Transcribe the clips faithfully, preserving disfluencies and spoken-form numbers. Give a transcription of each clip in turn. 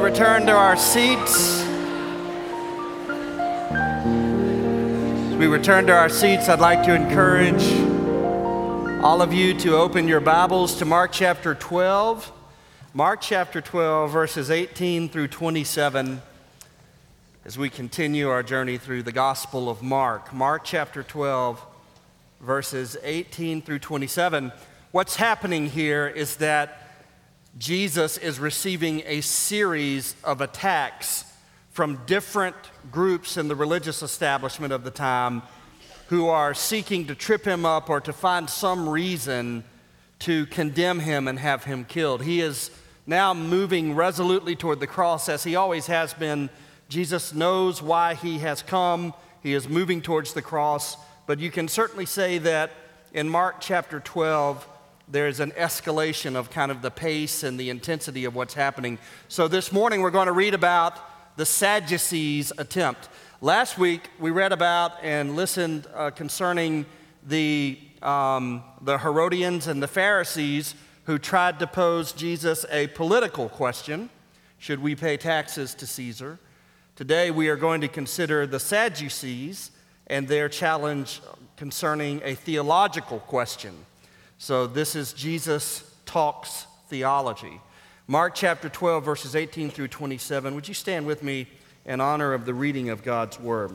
return to our seats. As we return to our seats, I'd like to encourage all of you to open your Bibles to Mark chapter twelve. Mark chapter twelve, verses eighteen through twenty-seven, as we continue our journey through the Gospel of Mark. Mark chapter twelve, verses eighteen through twenty-seven. What's happening here is that Jesus is receiving a series of attacks from different groups in the religious establishment of the time who are seeking to trip him up or to find some reason to condemn him and have him killed. He is now moving resolutely toward the cross, as he always has been. Jesus knows why he has come. He is moving towards the cross. But you can certainly say that in Mark chapter twelve, there's an escalation of kind of the pace and the intensity of what's happening. So this morning we're going to read about the Sadducees' attempt. Last week we read about and listened uh, concerning the, um, the Herodians and the Pharisees who tried to pose Jesus a political question: should we pay taxes to Caesar? Today we are going to consider the Sadducees and their challenge concerning a theological question. So this is Jesus Talks Theology. Mark chapter twelve, verses eighteen through twenty-seven. Would you stand with me in honor of the reading of God's word?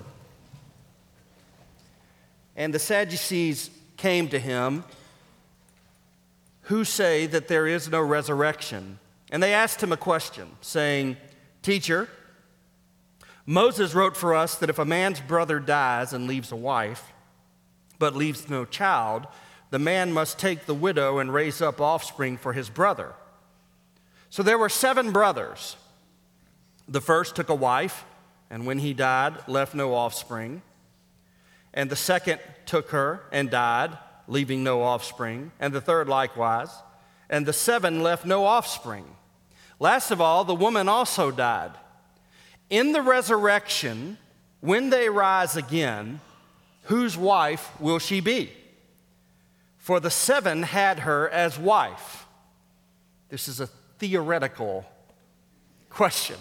And the Sadducees came to him, who say that there is no resurrection. And they asked him a question, saying, "Teacher, Moses wrote for us that if a man's brother dies and leaves a wife, but leaves no child, the man must take the widow and raise up offspring for his brother. So there were seven brothers. The first took a wife, and when he died, left no offspring. And the second took her and died, leaving no offspring. And the third likewise. And the seven left no offspring. Last of all, the woman also died. In the resurrection, when they rise again, whose wife will she be? For the seven had her as wife." This is a theoretical question,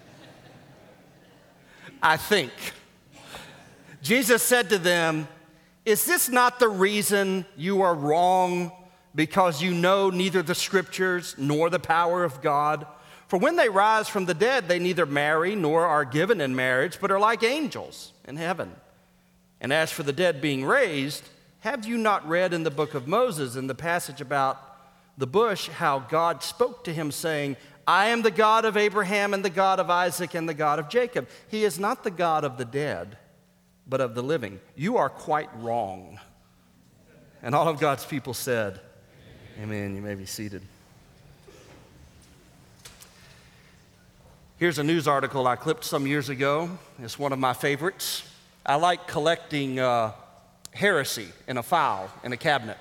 I think. Jesus said to them, "Is this not the reason you are wrong, because you know neither the Scriptures nor the power of God? For when they rise from the dead, they neither marry nor are given in marriage, but are like angels in heaven. And as for the dead being raised, have you not read in the book of Moses, in the passage about the bush, how God spoke to him, saying, 'I am the God of Abraham and the God of Isaac and the God of Jacob'? He is not the God of the dead, but of the living. You are quite wrong." And all of God's people said, Amen. You may be seated. Here's a news article I clipped some years ago. It's one of my favorites. I like collecting uh, heresy in a file in a cabinet.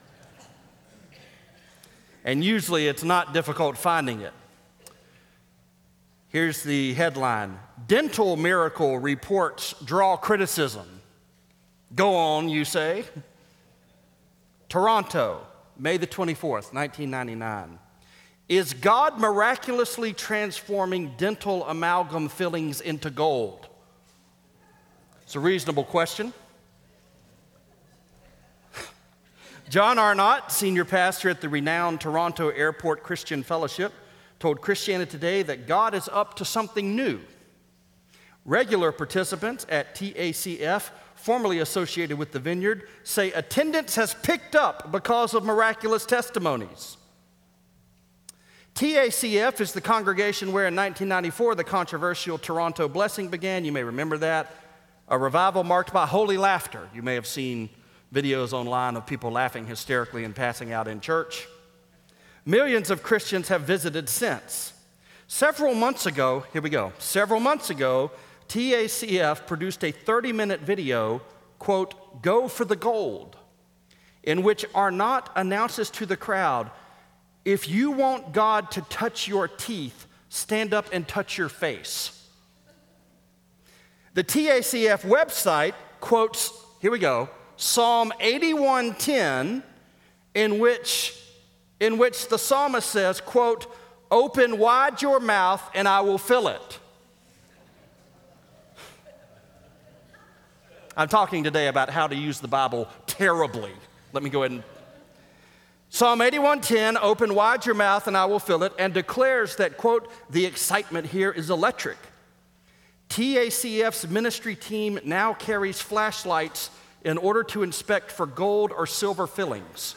And usually it's not difficult finding it. Here's the headline: "Dental miracle reports draw criticism." Go on, you say. Toronto, May the twenty-fourth, nineteen ninety-nine. "Is God miraculously transforming dental amalgam fillings into gold?" It's a reasonable question. John Arnott, senior pastor at the renowned Toronto Airport Christian Fellowship, told Christianity Today that God is up to something new. Regular participants at T A C F, formerly associated with the Vineyard, say attendance has picked up because of miraculous testimonies. T A C F is the congregation where in nineteen ninety-four the controversial Toronto Blessing began. You may remember that. A revival marked by holy laughter. You may have seen videos online of people laughing hysterically and passing out in church. Millions of Christians have visited since. Several months ago, here we go, several months ago, T A C F produced a thirty-minute video, quote, "Go for the gold," in which Arnott announces to the crowd, "If you want God to touch your teeth, stand up and touch your face." The T A C F website quotes, here we go, Psalm eighty-one ten, in which, in which the psalmist says, quote, open wide your mouth and I will fill it. I'm talking today about how to use the Bible terribly. Let me go ahead and Psalm eighty-one ten, open wide your mouth and I will fill it, and declares that, quote, the excitement here is electric. T A C F's ministry team now carries flashlights in order to inspect for gold or silver fillings.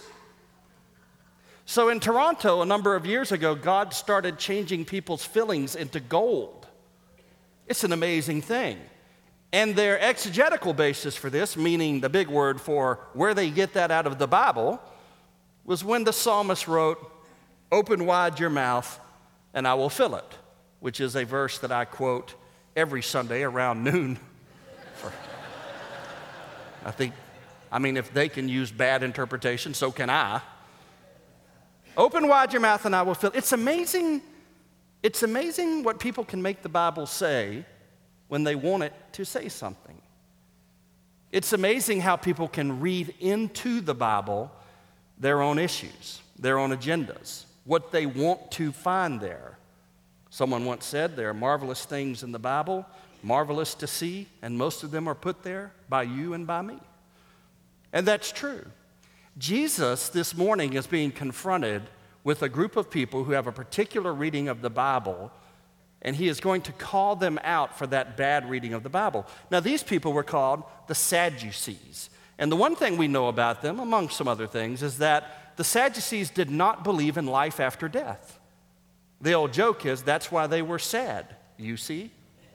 So in Toronto, a number of years ago, God started changing people's fillings into gold. It's an amazing thing. And their exegetical basis for this, meaning the big word for where they get that out of the Bible, was when the psalmist wrote, open wide your mouth and I will fill it, which is a verse that I quote every Sunday around noon. For, I think, I mean, if they can use bad interpretation, so can I. Open wide your mouth and I will fill it. It's amazing, it's amazing what people can make the Bible say when they want it to say something. It's amazing how people can read into the Bible their own issues, their own agendas, what they want to find there. Someone once said there are marvelous things in the Bible, marvelous to see, and most of them are put there by you and by me. And that's true. Jesus this morning is being confronted with a group of people who have a particular reading of the Bible, and he is going to call them out for that bad reading of the Bible. Now, these people were called the Sadducees. And the one thing we know about them, among some other things, is that the Sadducees did not believe in life after death. The old joke is that's why they were sad. You see?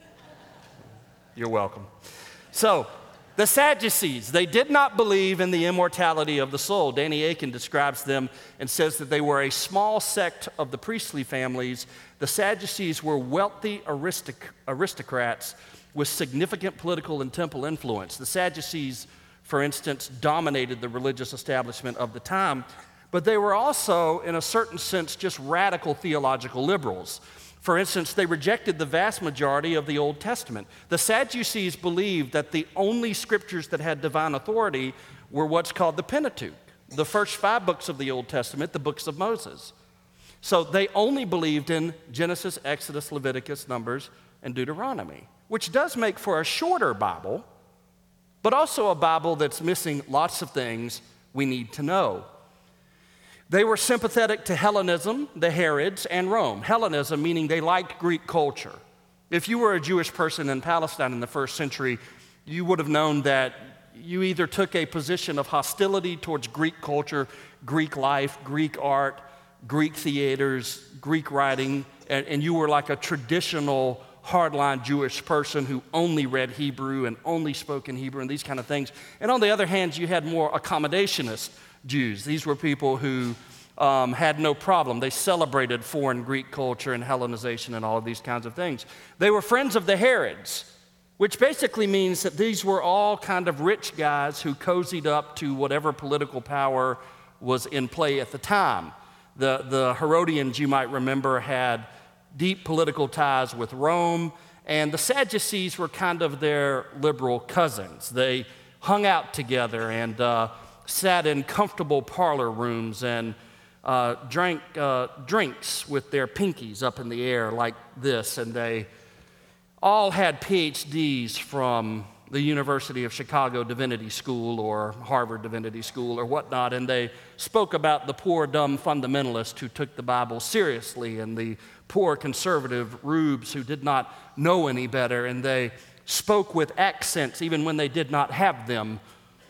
You're welcome. So, the Sadducees, they did not believe in the immortality of the soul. Danny Akin describes them and says that they were a small sect of the priestly families. The Sadducees were wealthy aristoc- aristocrats with significant political and temple influence. The Sadducees, for instance, dominated the religious establishment of the time, but they were also, in a certain sense, just radical theological liberals. For instance, they rejected the vast majority of the Old Testament. The Sadducees believed that the only scriptures that had divine authority were what's called the Pentateuch, the first five books of the Old Testament, the books of Moses. So they only believed in Genesis, Exodus, Leviticus, Numbers, and Deuteronomy, which does make for a shorter Bible, but also a Bible that's missing lots of things we need to know. They were sympathetic to Hellenism, the Herods, and Rome. Hellenism meaning they liked Greek culture. If you were a Jewish person in Palestine in the first century, you would have known that you either took a position of hostility towards Greek culture, Greek life, Greek art, Greek theaters, Greek writing, and, and you were like a traditional hardline Jewish person who only read Hebrew and only spoke in Hebrew and these kind of things. And on the other hand, you had more accommodationist Jews. These were people who um, had no problem. They celebrated foreign Greek culture and Hellenization and all of these kinds of things. They were friends of the Herods, which basically means that these were all kind of rich guys who cozied up to whatever political power was in play at the time. The, the Herodians, you might remember, had deep political ties with Rome, and the Sadducees were kind of their liberal cousins. They hung out together and uh, sat in comfortable parlor rooms and uh, drank uh, drinks with their pinkies up in the air like this, and they all had P H Ds from the University of Chicago Divinity School or Harvard Divinity School or whatnot, and they spoke about the poor, dumb fundamentalist who took the Bible seriously and the poor conservative rubes who did not know any better, and they spoke with accents even when they did not have them.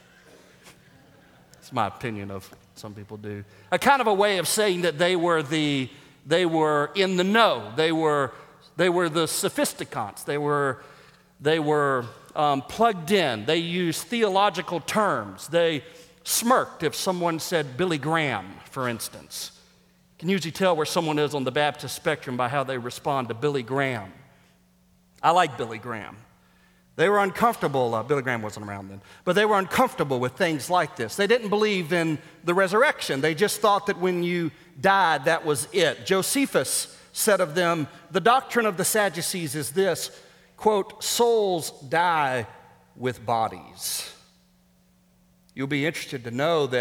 It's my opinion of some people do. A kind of a way of saying that they were the they were in the know. They were they were the sophisticants. They were they were um, plugged in. They used theological terms. They smirked if someone said Billy Graham, for instance. You can usually tell where someone is on the Baptist spectrum by how they respond to Billy Graham. I like Billy Graham. They were uncomfortable, uh, Billy Graham wasn't around then, but they were uncomfortable with things like this. They didn't believe in the resurrection. They just thought that when you died, that was it. Josephus said of them, the doctrine of the Sadducees is this, quote, souls die with bodies. You'll be interested to know that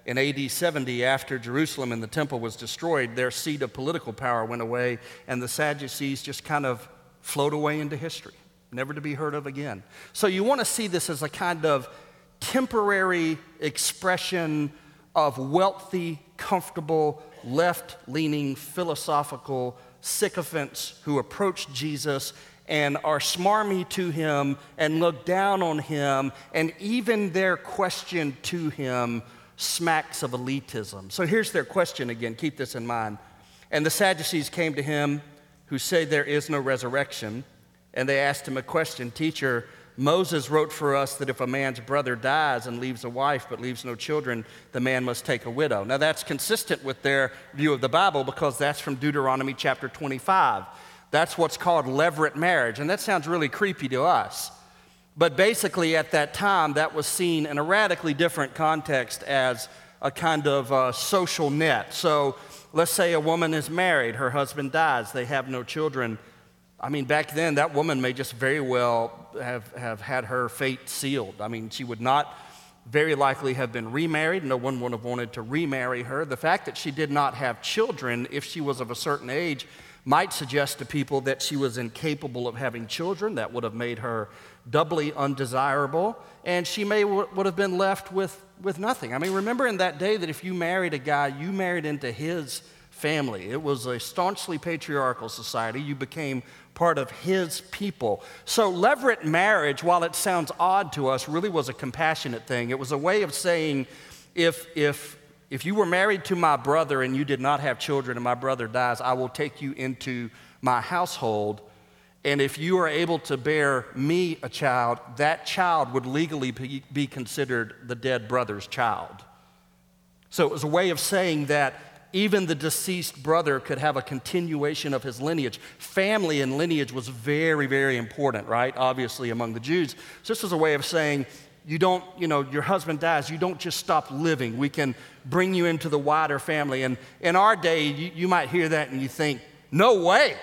in A D seventy, after Jerusalem and the temple was destroyed, their seat of political power went away, and the Sadducees just kind of float away into history, never to be heard of again. So you want to see this as a kind of temporary expression of wealthy, comfortable, left-leaning, philosophical sycophants who approach Jesus and are smarmy to him and look down on him, and even their question to him smacks of elitism. So here's their question again, keep this in mind. And the Sadducees came to him who say there is no resurrection, and they asked him a question, "Teacher, Moses wrote for us that if a man's brother dies and leaves a wife but leaves no children, the man must take a widow." Now that's consistent with their view of the Bible because that's from Deuteronomy chapter twenty-five. That's what's called levirate marriage, and that sounds really creepy to us. But basically at that time, that was seen in a radically different context as a kind of uh, social net. So let's say a woman is married, her husband dies, they have no children. I mean, back then, that woman may just very well have, have had her fate sealed. I mean, she would not very likely have been remarried. No one would have wanted to remarry her. The fact that she did not have children, if she was of a certain age, might suggest to people that she was incapable of having children. That would have made her doubly undesirable, and she may w- would have been left with, with nothing. I mean, remember in that day that if you married a guy, you married into his family. It was a staunchly patriarchal society. You became part of his people. So levirate marriage, while it sounds odd to us, really was a compassionate thing. It was a way of saying, if if if you were married to my brother and you did not have children and my brother dies, I will take you into my household. And if you are able to bear me a child, that child would legally be, be considered the dead brother's child. So it was a way of saying that even the deceased brother could have a continuation of his lineage. Family and lineage was very, very important, right? Obviously among the Jews. So this was a way of saying, you don't, you know, your husband dies, you don't just stop living. We can bring you into the wider family. And in our day, you, you might hear that and you think, no way.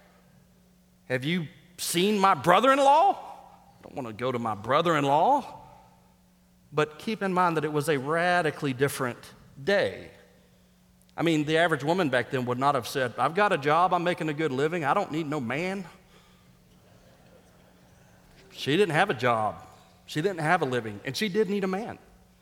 Have you seen my brother-in-law? I don't want to go to my brother-in-law. But keep in mind that it was a radically different day. I mean, the average woman back then would not have said, I've got a job, I'm making a good living, I don't need no man. She didn't have a job. She didn't have a living, and she did need a man.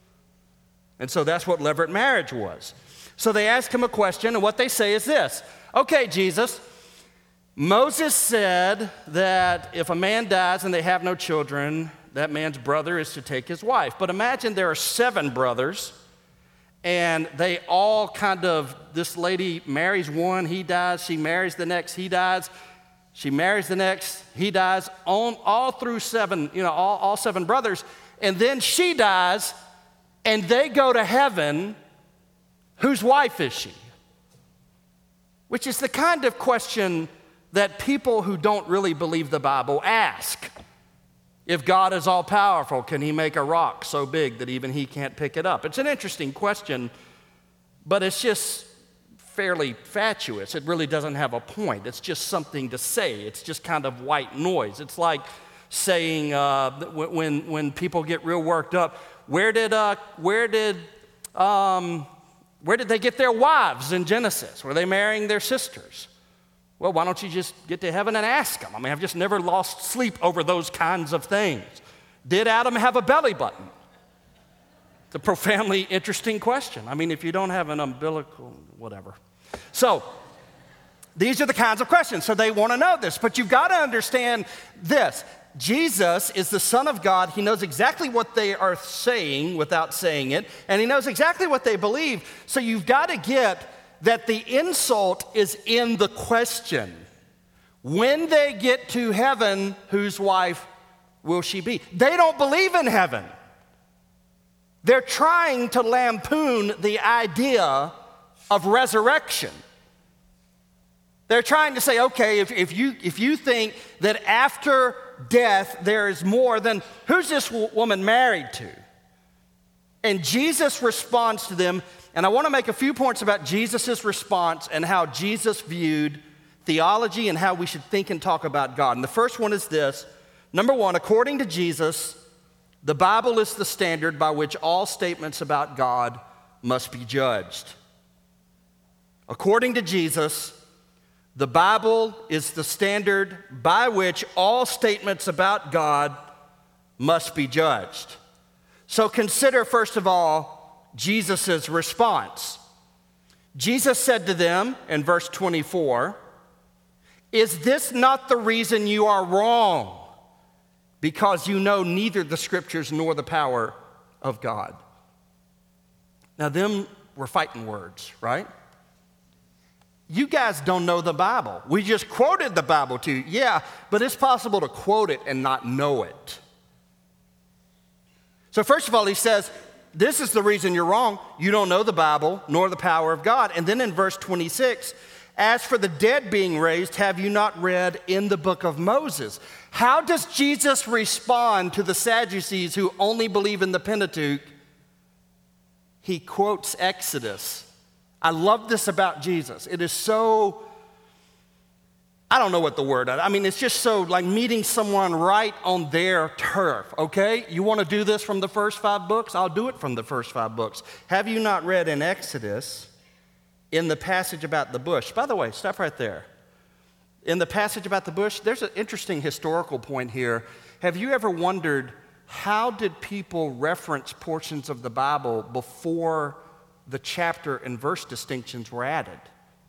And so that's what levirate marriage was. So they ask him a question, and what they say is this. Okay, Jesus, Moses said that if a man dies and they have no children, that man's brother is to take his wife. But imagine there are seven brothers, and they all kind of, this lady marries one, he dies, she marries the next, he dies, she marries the next, he dies, on, all through seven, you know, all, all seven brothers, and then she dies, and they go to heaven. Whose wife is she? Which is the kind of question that people who don't really believe the Bible ask. If God is all-powerful, can he make a rock so big that even he can't pick it up? It's an interesting question, but it's just fairly fatuous. It really doesn't have a point. It's just something to say. It's just kind of white noise. It's like saying uh, when, when people get real worked up, where did, uh, where, did, um, where did they get their wives in Genesis? Were they marrying their sisters? Well, why don't you just get to heaven and ask them? I mean, I've just never lost sleep over those kinds of things. Did Adam have a belly button? It's a profoundly interesting question. I mean, if you don't have an umbilical, whatever. So, these are the kinds of questions. So they want to know this, but you've got to understand this. Jesus is the Son of God. He knows exactly what they are saying without saying it, and he knows exactly what they believe. So you've got to get that the insult is in the question. When they get to heaven, whose wife will she be? They don't believe in heaven. They're trying to lampoon the idea of resurrection. They're trying to say, okay, if, if, you, if you think that after death there is more, then who's this w- woman married to? And Jesus responds to them. And I want to make a few points about Jesus' response and how Jesus viewed theology and how we should think and talk about God. And the first one is this. Number one, according to Jesus, the Bible is the standard by which all statements about God must be judged. According to Jesus, the Bible is the standard by which all statements about God must be judged. So consider, first of all, Jesus' response. Jesus said to them in verse twenty-four, "Is this not the reason you are wrong? Because you know neither the Scriptures nor the power of God." Now, them were fighting words, right? You guys don't know the Bible. We just quoted the Bible to you. Yeah, but it's possible to quote it and not know it. So first of all, he says, this is the reason you're wrong. You don't know the Bible nor the power of God. And then in verse twenty-six, as for the dead being raised, have you not read in the book of Moses? How does Jesus respond to the Sadducees who only believe in the Pentateuch? He quotes Exodus. I love this about Jesus. It is so, I don't know what the word, I mean, it's just so like meeting someone right on their turf, okay? You want to do this from the first five books? I'll do it from the first five books. Have you not read in Exodus, in the passage about the bush? By the way, stop right there. In the passage about the bush, there's an interesting historical point here. Have you ever wondered, how did people reference portions of the Bible before the chapter and verse distinctions were added?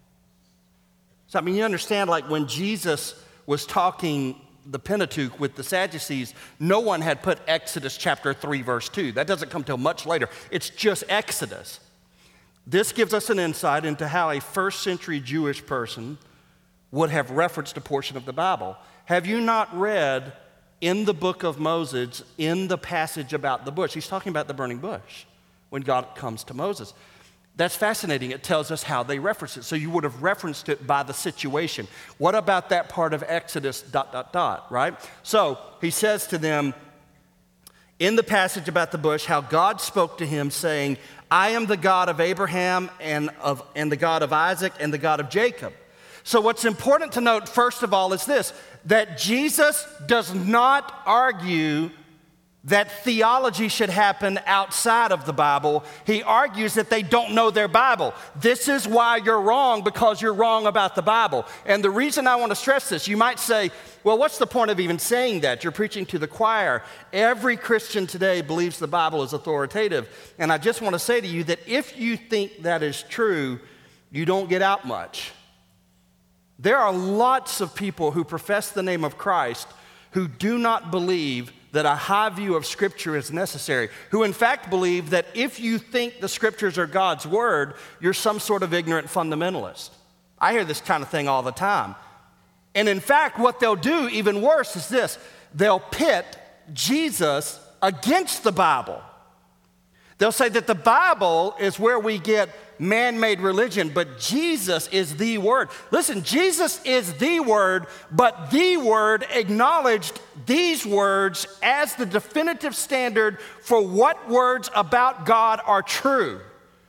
So, I mean, you understand, like when Jesus was talking the Pentateuch with the Sadducees, no one had put Exodus chapter three, verse two. That doesn't come till much later. It's just Exodus. This gives us an insight into how a first century Jewish person would have referenced a portion of the Bible. Have you not read in the book of Moses, in the passage about the bush? He's talking about the burning bush when God comes to Moses. That's fascinating. It tells us how they reference it. So you would have referenced it by the situation. What about that part of Exodus, dot, dot, dot, right? So he says to them, in the passage about the bush, how God spoke to him saying, I am the God of Abraham and, of, and the God of Isaac and the God of Jacob. So what's important to note, first of all, is this, that Jesus does not argue that theology should happen outside of the Bible. He argues that they don't know their Bible. This is why you're wrong, because you're wrong about the Bible. And the reason I want to stress this, you might say, well, what's the point of even saying that? You're preaching to the choir. Every Christian today believes the Bible is authoritative. And I just want to say to you that if you think that is true, you don't get out much. There are lots of people who profess the name of Christ who do not believe that a high view of Scripture is necessary, who in fact believe that if you think the Scriptures are God's Word, you're some sort of ignorant fundamentalist. I hear this kind of thing all the time. And in fact, what they'll do, even worse, is this. They'll pit Jesus against the Bible. They'll say that the Bible is where we get man-made religion, but Jesus is the Word. Listen, Jesus is the Word, but the Word acknowledged these words as the definitive standard for what words about God are true.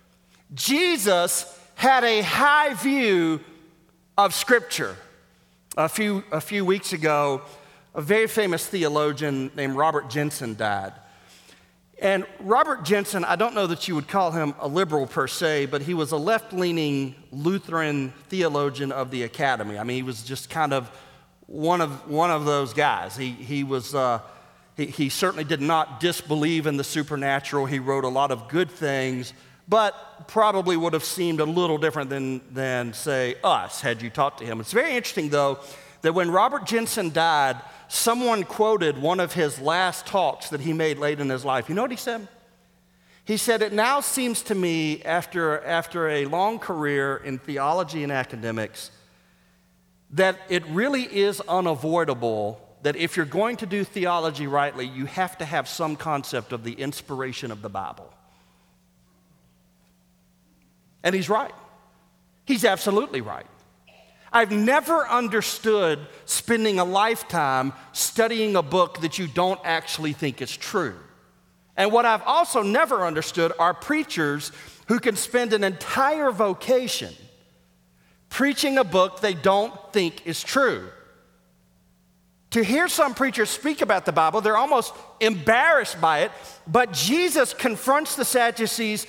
Jesus had a high view of Scripture. A few, a few weeks ago, a very famous theologian named Robert Jenson died. And Robert Jenson, I don't know that you would call him a liberal per se, but he was a left-leaning Lutheran theologian of the academy. I mean, he was just kind of one of one of those guys. He he was uh, he, he certainly did not disbelieve in the supernatural. He wrote a lot of good things, but probably would have seemed a little different than than say us had you talked to him. It's very interesting though that when Robert Jenson died, someone quoted one of his last talks that he made late in his life. You know what he said? He said, it now seems to me, after, after a long career in theology and academics, that it really is unavoidable that if you're going to do theology rightly, you have to have some concept of the inspiration of the Bible. And he's right. He's absolutely right. I've never understood spending a lifetime studying a book that you don't actually think is true. And what I've also never understood are preachers who can spend an entire vocation preaching a book they don't think is true. To hear some preachers speak about the Bible, they're almost embarrassed by it, but Jesus confronts the Sadducees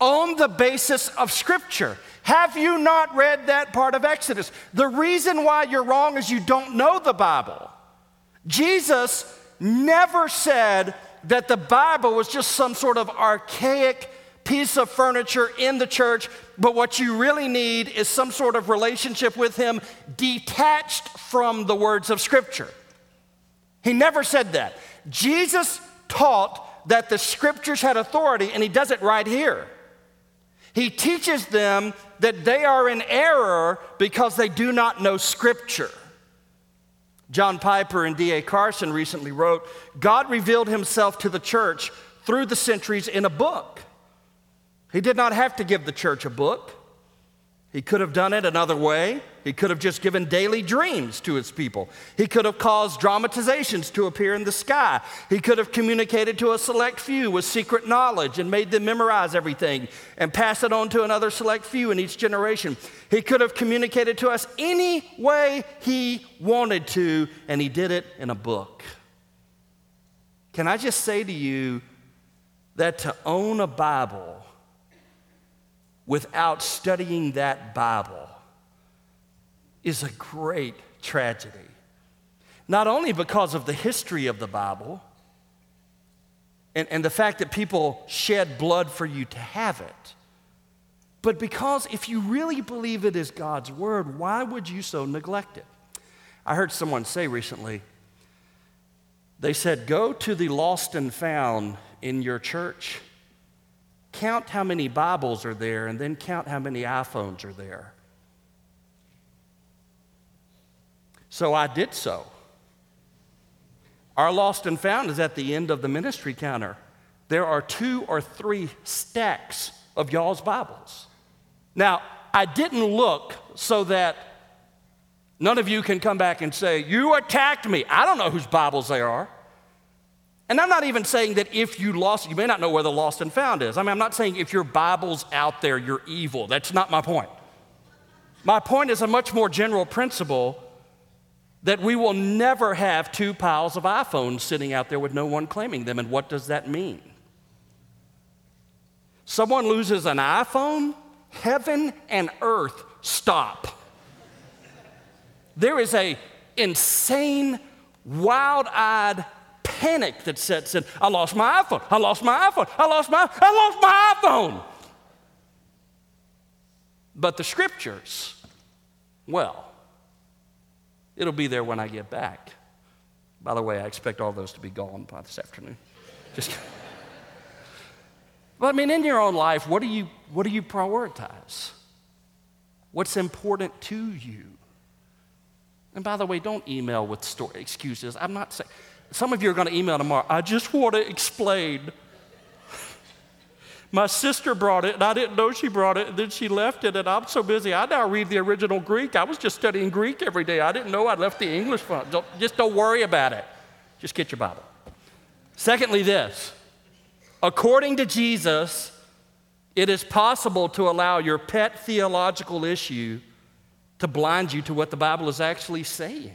on the basis of Scripture. Have you not read that part of Exodus? The reason why you're wrong is you don't know the Bible. Jesus never said that the Bible was just some sort of archaic piece of furniture in the church, but what you really need is some sort of relationship with Him detached from the words of Scripture. He never said that. Jesus taught that the Scriptures had authority, and He does it right here. He teaches them that they are in error because they do not know Scripture. John Piper and D A Carson recently wrote, God revealed Himself to the church through the centuries in a book. He did not have to give the church a book. He could have done it another way. He could have just given daily dreams to His people. He could have caused dramatizations to appear in the sky. He could have communicated to a select few with secret knowledge and made them memorize everything and pass it on to another select few in each generation. He could have communicated to us any way He wanted to, and He did it in a book. Can I just say to you that to own a Bible without studying that Bible is a great tragedy. Not only because of the history of the Bible and, and the fact that people shed blood for you to have it, but because if you really believe it is God's word, why would you so neglect it? I heard someone say recently, they said, go to the lost and found in your church, count how many Bibles are there, and then count how many iPhones are there. So I did so. Our lost and found is at the end of the ministry counter. There are two or three stacks of y'all's Bibles. Now, I didn't look so that none of you can come back and say, you attacked me. I don't know whose Bibles they are. And I'm not even saying that if you lost, you may not know where the lost and found is. I mean, I'm not saying if your Bible's out there, you're evil. That's not my point. My point is a much more general principle that we will never have two piles of iPhones sitting out there with no one claiming them. And what does that mean? Someone loses an iPhone, heaven and earth stop. There is a insane, wild-eyed panic that sets in. I lost my iPhone. I lost my iPhone. I lost my, I lost my iPhone. But the Scriptures, well, it'll be there when I get back. By the way, I expect all those to be gone by this afternoon. Just But I mean, in your own life, what do you what do you prioritize? What's important to you? And by the way, don't email with story excuses. I'm not saying. Some of you are going to email tomorrow. I just want to explain. My sister brought it, and I didn't know she brought it, and then she left it, and I'm so busy. I now read the original Greek. I was just studying Greek every day. I didn't know I'd left the English one. Don't, just don't worry about it. Just get your Bible. Secondly, this. According to Jesus, it is possible to allow your pet theological issue to blind you to what the Bible is actually saying.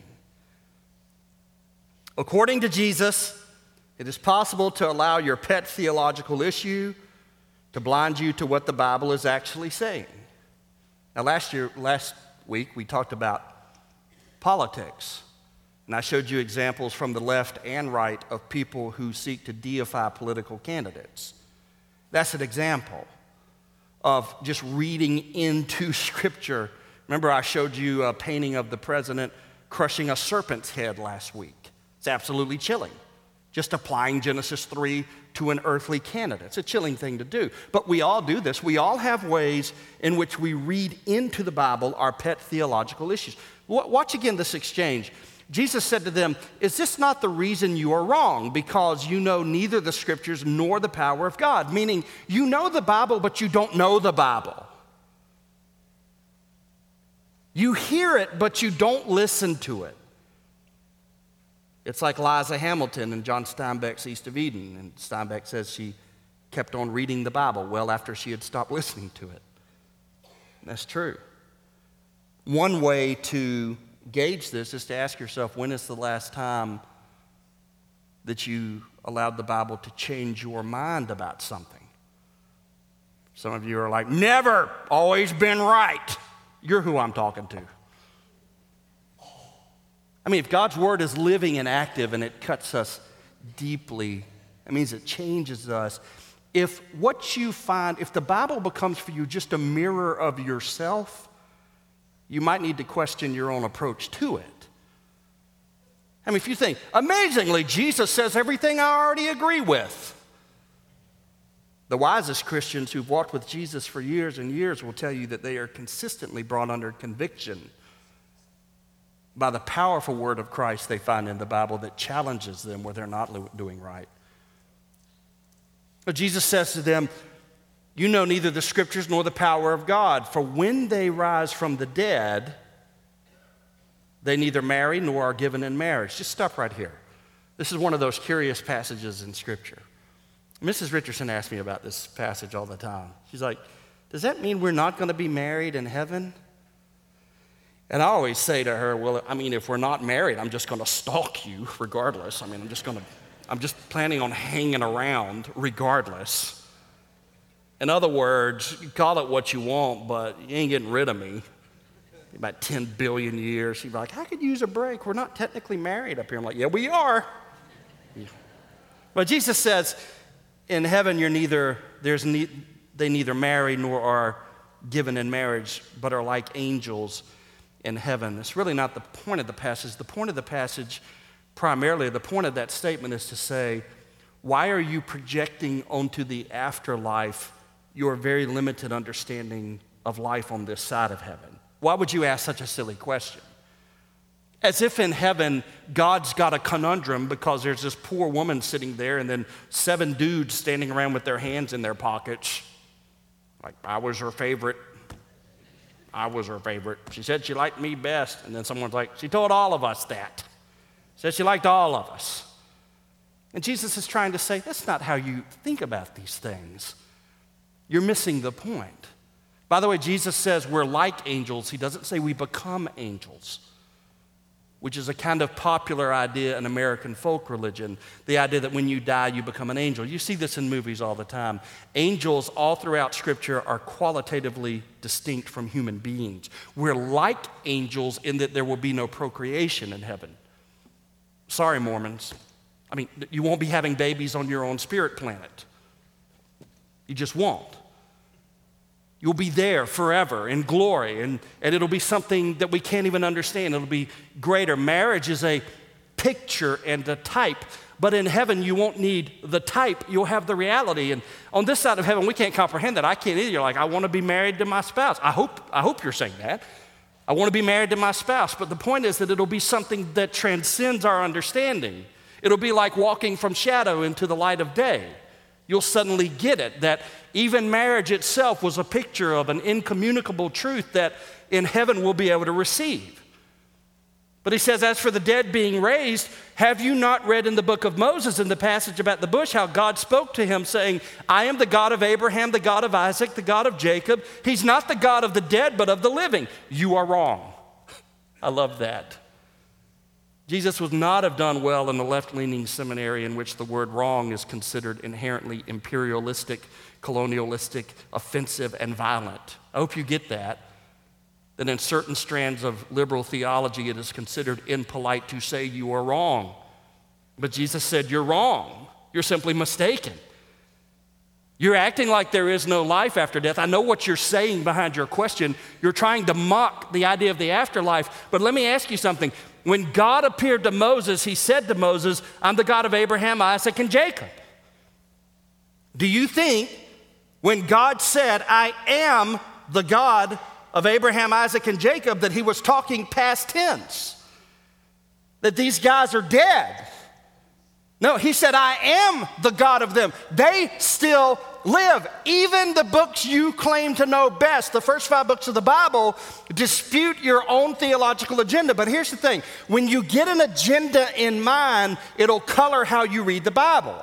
According to Jesus, it is possible to allow your pet theological issue to blind you to what the Bible is actually saying. Now, last year, last week, we talked about politics, and I showed you examples from the left and right of people who seek to deify political candidates. That's an example of just reading into Scripture. Remember, I showed you a painting of the president crushing a serpent's head last week. It's absolutely chilling. Just applying Genesis three to an earthly candidate. It's a chilling thing to do. But we all do this. We all have ways in which we read into the Bible our pet theological issues. Watch again this exchange. Jesus said to them, is this not the reason you are wrong? Because you know neither the Scriptures nor the power of God. Meaning, you know the Bible, but you don't know the Bible. You hear it, but you don't listen to it. It's like Liza Hamilton in John Steinbeck's East of Eden. And Steinbeck says she kept on reading the Bible well after she had stopped listening to it. That's true. One way to gauge this is to ask yourself, when is the last time that you allowed the Bible to change your mind about something? Some of you are like, never, always been right. You're who I'm talking to. I mean, if God's word is living and active and it cuts us deeply, it means it changes us. If what you find, if the Bible becomes for you just a mirror of yourself, you might need to question your own approach to it. I mean, if you think, amazingly, Jesus says everything I already agree with. The wisest Christians who've walked with Jesus for years and years will tell you that they are consistently brought under conviction by the powerful word of Christ they find in the Bible that challenges them where they're not doing right. But Jesus says to them, you know neither the scriptures nor the power of God, for when they rise from the dead, they neither marry nor are given in marriage. Just stop right here. This is one of those curious passages in Scripture. Missus Richardson asks me about this passage all the time. She's like, does that mean we're not going to be married in heaven? And I always say to her, well, I mean, if we're not married, I'm just going to stalk you regardless. I mean, I'm just going to, I'm just planning on hanging around regardless. In other words, you call it what you want, but you ain't getting rid of me. About ten billion years. She'd be like, I could use a break. We're not technically married up here. I'm like, yeah, we are. Yeah. But Jesus says, in heaven, you're neither, there's ne- they neither marry nor are given in marriage, but are like angels in heaven. It's really not the point of the passage. The point of the passage, primarily, the point of that statement is to say, why are you projecting onto the afterlife your very limited understanding of life on this side of heaven? Why would you ask such a silly question? As if in heaven, God's got a conundrum because there's this poor woman sitting there and then seven dudes standing around with their hands in their pockets. Like, I was her favorite. I was her favorite. She said she liked me best. And then someone's like, she told all of us that. Said she liked all of us. And Jesus is trying to say, that's not how you think about these things. You're missing the point. By the way, Jesus says we're like angels. He doesn't say we become angels, which is a kind of popular idea in American folk religion, the idea that when you die, you become an angel. You see this in movies all the time. Angels all throughout Scripture are qualitatively distinct from human beings. We're like angels in that there will be no procreation in heaven. Sorry, Mormons. I mean, you won't be having babies on your own spirit planet. You just won't. You'll be there forever in glory, and, and it'll be something that we can't even understand. It'll be greater. Marriage is a picture and a type, but in heaven you won't need the type. You'll have the reality. And on this side of heaven, we can't comprehend that. I can't either. You're like, I want to be married to my spouse. I hope, I hope you're saying that. I want to be married to my spouse. But the point is that it'll be something that transcends our understanding. It'll be like walking from shadow into the light of day. You'll suddenly get it, that even marriage itself was a picture of an incommunicable truth that in heaven we'll be able to receive. But he says, as for the dead being raised, have you not read in the book of Moses, in the passage about the bush, how God spoke to him saying, I am the God of Abraham, the God of Isaac, the God of Jacob. He's not the God of the dead, but of the living. You are wrong. I love that. Jesus would not have done well in the left-leaning seminary in which the word wrong is considered inherently imperialistic, colonialistic, offensive, and violent. I hope you get that. That in certain strands of liberal theology, it is considered impolite to say you are wrong. But Jesus said, you're wrong. You're simply mistaken. You're acting like there is no life after death. I know what you're saying behind your question. You're trying to mock the idea of the afterlife. But let me ask you something. When God appeared to Moses, he said to Moses, I'm the God of Abraham, Isaac, and Jacob. Do you think when God said, I am the God of Abraham, Isaac, and Jacob, that he was talking past tense? That these guys are dead? No, he said, I am the God of them. They still live. Even the books you claim to know best, the first five books of the Bible, dispute your own theological agenda. But here's the thing. When you get an agenda in mind, it'll color how you read the Bible.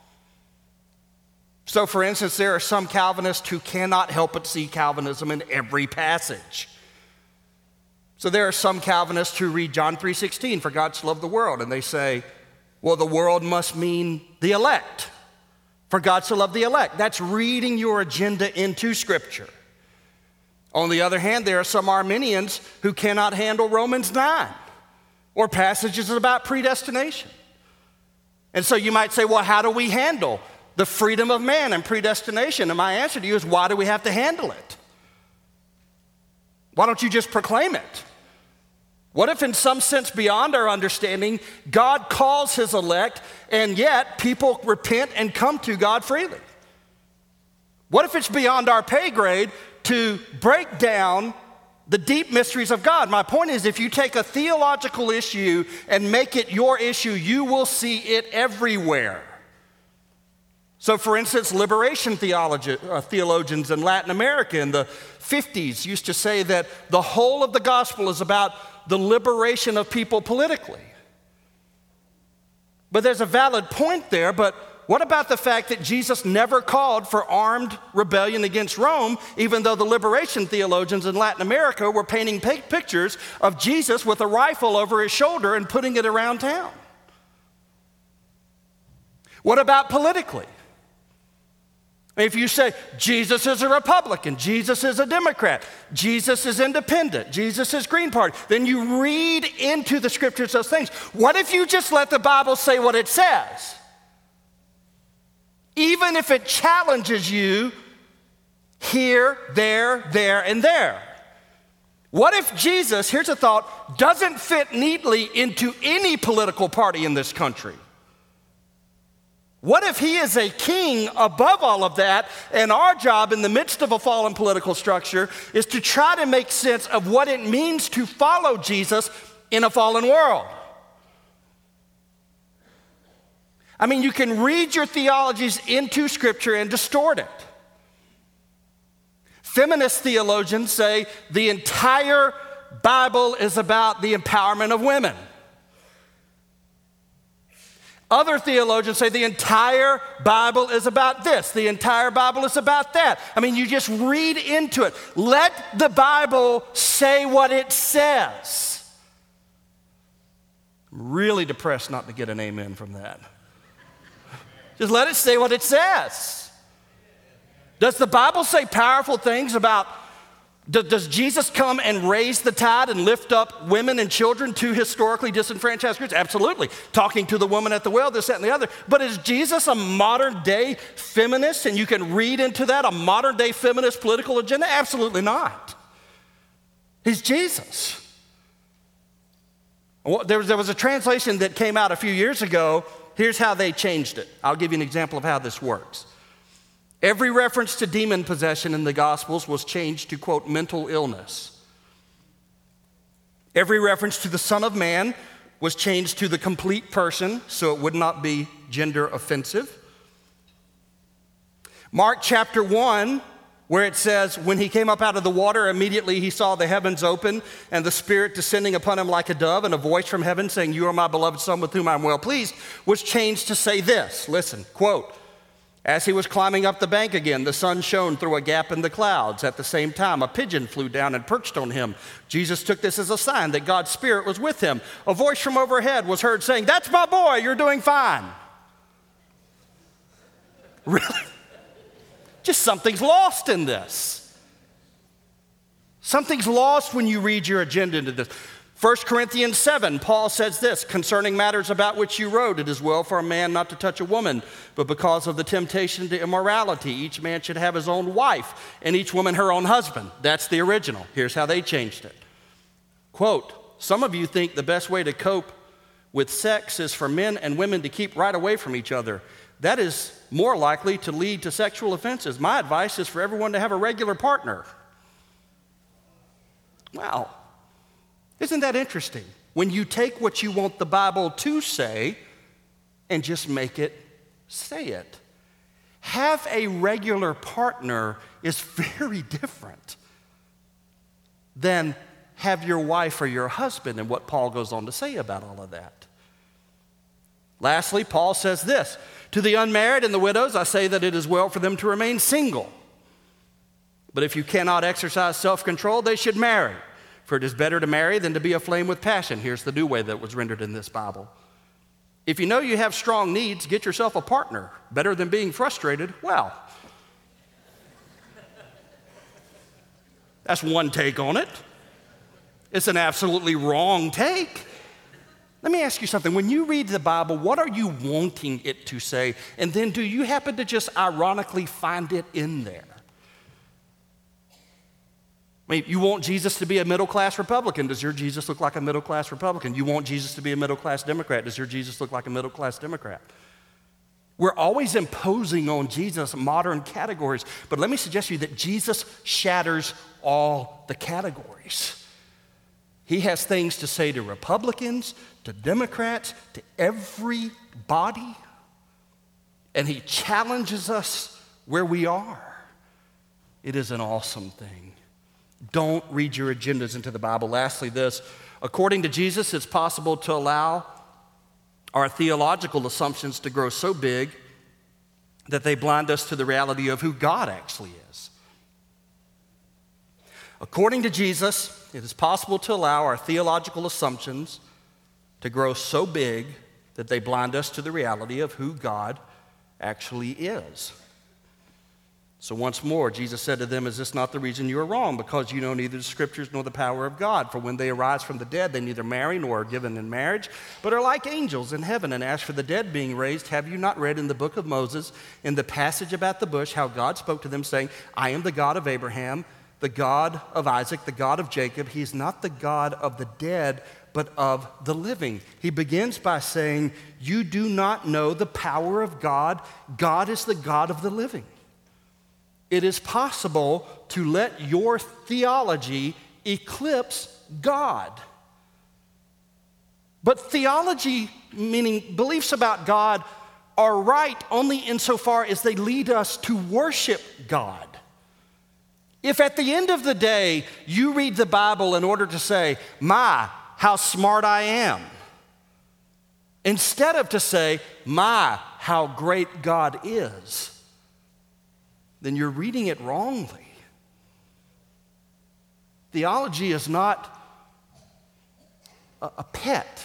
So, for instance, there are some Calvinists who cannot help but see Calvinism in every passage. So there are some Calvinists who read John three sixteen, for God so loved the world, and they say, well, the world must mean the elect. For God so loved the elect. That's reading your agenda into Scripture. On the other hand, there are some Arminians who cannot handle Romans nine or passages about predestination. And so you might say, well, how do we handle the freedom of man and predestination? And my answer to you is, why do we have to handle it? Why don't you just proclaim it? What if in some sense beyond our understanding, God calls his elect and yet people repent and come to God freely? What if it's beyond our pay grade to break down the deep mysteries of God? My point is, if you take a theological issue and make it your issue, you will see it everywhere. So for instance, liberation theologi- uh, theologians in Latin America in the fifties used to say that the whole of the gospel is about the liberation of people politically. But there's a valid point there, but what about the fact that Jesus never called for armed rebellion against Rome, even though the liberation theologians in Latin America were painting pictures of Jesus with a rifle over his shoulder and putting it around town? What about politically? If you say Jesus is a Republican, Jesus is a Democrat, Jesus is independent, Jesus is Green Party, then you read into the scriptures those things. What if you just let the Bible say what it says? Even if it challenges you here, there, there, and there. What if Jesus, here's a thought, doesn't fit neatly into any political party in this country? What if he is a king above all of that, and our job in the midst of a fallen political structure is to try to make sense of what it means to follow Jesus in a fallen world? I mean, you can read your theologies into Scripture and distort it. Feminist theologians say the entire Bible is about the empowerment of women. Other theologians say the entire Bible is about this, the entire Bible is about that. I mean, you just read into it. Let the Bible say what it says. I'm really depressed not to get an amen from that. Just let it say what it says. Does the Bible say powerful things about, does Jesus come and raise the tide and lift up women and children to historically disenfranchised groups? Absolutely. Talking to the woman at the well, this, that, and the other. But is Jesus a modern day feminist? And you can read into that a modern day feminist political agenda? Absolutely not. He's Jesus. There was, there was a translation that came out a few years ago. Here's how they changed it. I'll give you an example of how this works. Every reference to demon possession in the Gospels was changed to, quote, mental illness. Every reference to the Son of Man was changed to the complete person, so it would not be gender offensive. Mark chapter one, where it says, when he came up out of the water, immediately he saw the heavens open and the Spirit descending upon him like a dove, and a voice from heaven saying, "You are my beloved Son with whom I am well pleased," was changed to say this. Listen, quote, "As he was climbing up the bank again, the sun shone through a gap in the clouds. At the same time, a pigeon flew down and perched on him. Jesus took this as a sign that God's Spirit was with him. A voice from overhead was heard saying, 'That's my boy, you're doing fine.'" Really? Just something's lost in this. Something's lost when you read your agenda into this. First Corinthians seven, Paul says this, "Concerning matters about which you wrote, it is well for a man not to touch a woman, but because of the temptation to immorality, each man should have his own wife, and each woman her own husband." That's the original. Here's how they changed it. Quote, "Some of you think the best way to cope with sex is for men and women to keep right away from each other. That is more likely to lead to sexual offenses. My advice is for everyone to have a regular partner." Wow. Isn't that interesting? When you take what you want the Bible to say and just make it say it. Have a regular partner is very different than have your wife or your husband, and what Paul goes on to say about all of that. Lastly, Paul says this, "To the unmarried and the widows, I say that it is well for them to remain single. But if you cannot exercise self-control, they should marry. For it is better to marry than to be aflame with passion." Here's the new way that was rendered in this Bible. If you know you have strong needs, get yourself a partner. Better than being frustrated. Well, that's one take on it. It's an absolutely wrong take. Let me ask you something. When you read the Bible, what are you wanting it to say? And then do you happen to just ironically find it in there? I mean, you want Jesus to be a middle-class Republican. Does your Jesus look like a middle-class Republican? You want Jesus to be a middle-class Democrat. Does your Jesus look like a middle-class Democrat? We're always imposing on Jesus modern categories. But let me suggest to you that Jesus shatters all the categories. He has things to say to Republicans, to Democrats, to everybody. And he challenges us where we are. It is an awesome thing. Don't read your agendas into the Bible. Lastly, this. According to Jesus, it's possible to allow our theological assumptions to grow so big that they blind us to the reality of who God actually is. According to Jesus, it is possible to allow our theological assumptions to grow so big that they blind us to the reality of who God actually is. So once more, Jesus said to them, is this not the reason you are wrong? Because you know neither the scriptures nor the power of God. For when they arise from the dead, they neither marry nor are given in marriage, but are like angels in heaven. And as for the dead being raised, have you not read in the book of Moses, in the passage about the bush, how God spoke to them, saying, I am the God of Abraham, the God of Isaac, the God of Jacob. He is not the God of the dead, but of the living. He begins by saying, you do not know the power of God. God is the God of the living. It is possible to let your theology eclipse God. But theology, meaning beliefs about God, are right only insofar as they lead us to worship God. If at the end of the day you read the Bible in order to say, my, how smart I am, instead of to say, my, how great God is, then you're reading it wrongly. Theology is not a, a pet.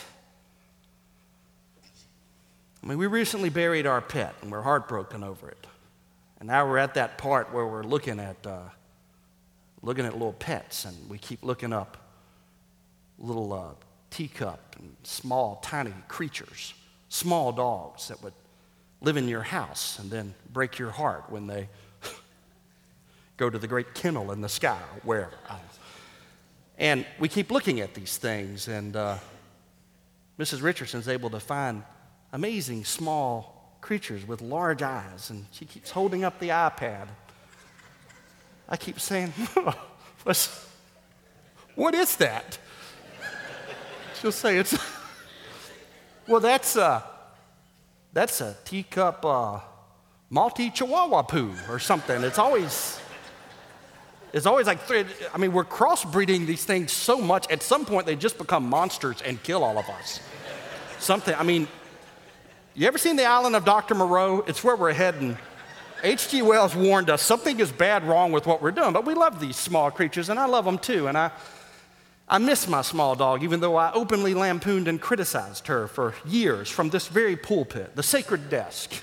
I mean, we recently buried our pet, and we're heartbroken over it. And now we're at that part where we're looking at uh, looking at little pets, and we keep looking up little uh, teacup and small, tiny creatures, small dogs that would live in your house and then break your heart when they go to the great kennel in the sky, wherever. And we keep looking at these things, and uh, Missus Richardson's able to find amazing small creatures with large eyes, and she keeps holding up the iPad. I keep saying, what's, what is that? She'll say, it's, well, that's a, that's a teacup uh, Maltese Chihuahua poo or something. It's always... It's always like, I mean, we're crossbreeding these things so much, at some point they just become monsters and kill all of us. Something, I mean, you ever seen The Island of Doctor Moreau? It's where we're heading. H G Wells warned us, something is bad wrong with what we're doing, but we love these small creatures, and I love them too, and I, I miss my small dog, even though I openly lampooned and criticized her for years from this very pulpit, the sacred desk.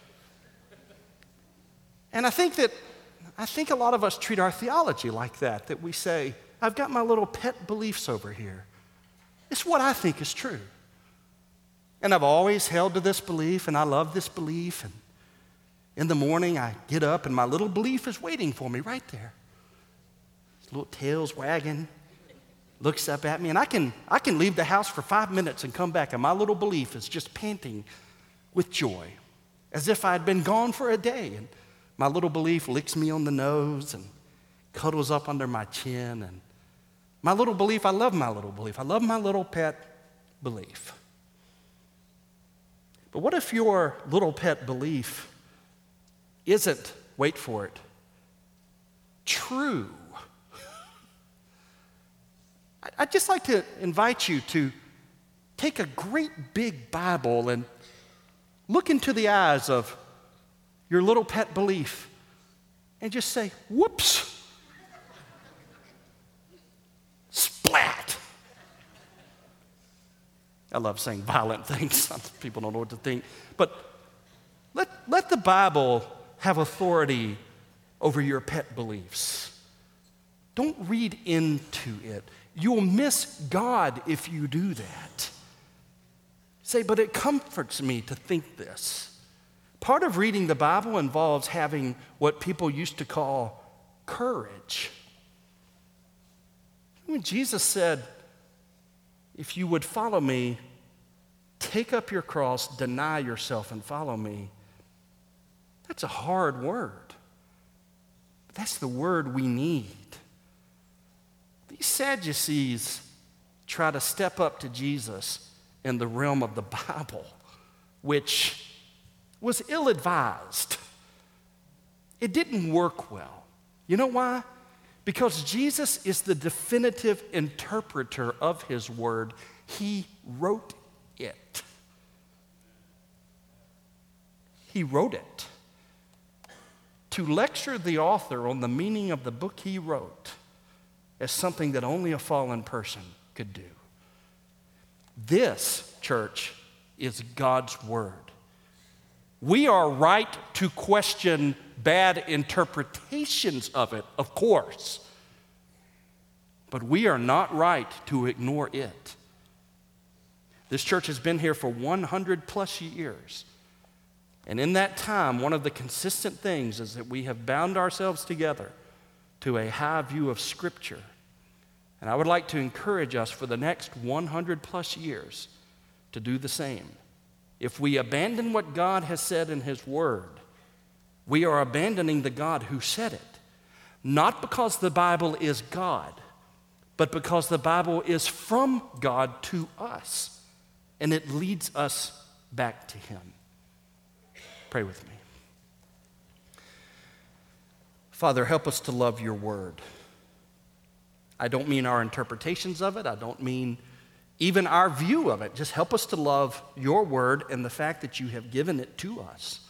And I think that I think a lot of us treat our theology like that, that we say, I've got my little pet beliefs over here. It's what I think is true. And I've always held to this belief, and I love this belief. And in the morning, I get up, and my little belief is waiting for me right there. His little tail's wagging, looks up at me, and I can, I can leave the house for five minutes and come back, and my little belief is just panting with joy, as if I had been gone for a day. And my little belief licks me on the nose and cuddles up under my chin. And my little belief, I love my little belief. I love my little pet belief. But what if your little pet belief isn't, wait for it, true? I'd just like to invite you to take a great big Bible and look into the eyes of your little pet belief and just say, whoops, splat. I love saying violent things. People don't know what to think. But let, let the Bible have authority over your pet beliefs. Don't read into it. You'll miss God if you do that. Say, but it comforts me to think this. Part of reading the Bible involves having what people used to call courage. When Jesus said, if you would follow me, take up your cross, deny yourself, and follow me, that's a hard word. That's the word we need. These Sadducees try to step up to Jesus in the realm of the Bible, which was ill-advised. It didn't work well. You know why? Because Jesus is the definitive interpreter of his word. He wrote it. He wrote it. To lecture the author on the meaning of the book he wrote is something that only a fallen person could do. This, church, is God's word. We are right to question bad interpretations of it, of course, but we are not right to ignore it. This church has been here for one hundred plus years, and in that time, one of the consistent things is that we have bound ourselves together to a high view of Scripture. And I would like to encourage us for the next one hundred plus years to do the same. If we abandon what God has said in his word, we are abandoning the God who said it. Not because the Bible is God, but because the Bible is from God to us, and it leads us back to him. Pray with me. Father, help us to love your word. I don't mean our interpretations of it. I don't mean even our view of it. Just help us to love your word and the fact that you have given it to us.